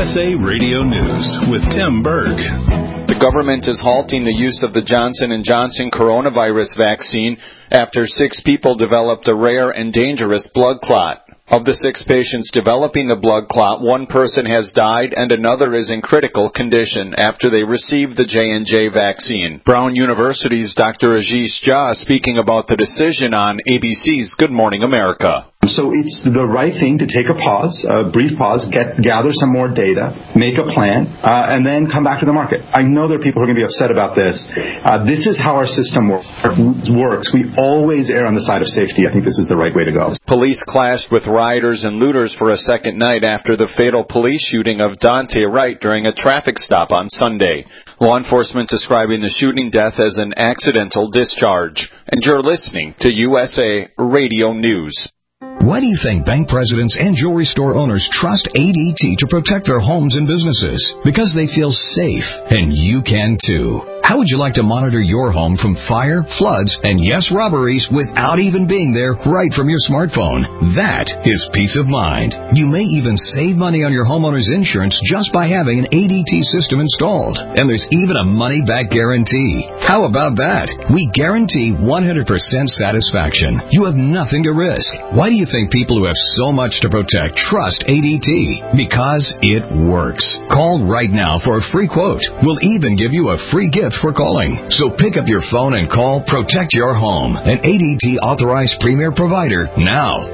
USA Radio News with Tim Berg. The government is halting the use of the Johnson & Johnson coronavirus vaccine after 6 people developed a rare and dangerous blood clot. Of the 6 patients developing the blood clot, 1 person has died and another is in critical condition after they received the J&J vaccine. Brown University's Dr. Ashish Jha speaking about the decision on ABC's Good Morning America. So it's the right thing to take a pause, a brief pause, gather some more data, make a plan, and then come back to the market. I know there are people who are going to be upset about this. This is how our system works. We always err on the side of safety. I think this is the right way to go. Police clashed with rioters and looters for a second night after the fatal police shooting of Dante Wright during a traffic stop on Sunday. Law enforcement describing the shooting death as an accidental discharge. And you're listening to USA Radio News. Why do you think bank presidents and jewelry store owners trust ADT to protect their homes and businesses? Because they feel safe, and you can too. How would you like to monitor your home from fire, floods, and yes, robberies without even being there right from your smartphone? That is peace of mind. You may even save money on your homeowner's insurance just by having an ADT system installed. And there's even a money-back guarantee. How about that? We guarantee 100% satisfaction. You have nothing to risk. Why do you think people who have so much to protect trust ADT? Because it works. Call right now for a free quote. We'll even give you a free gift for calling. So pick up your phone and call Protect Your Home, an ADT authorized premier provider now.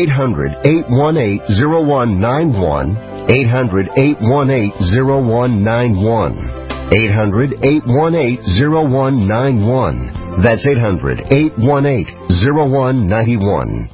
800-818-0191. 800-818-0191. 800-818-0191. That's 800-818-0191.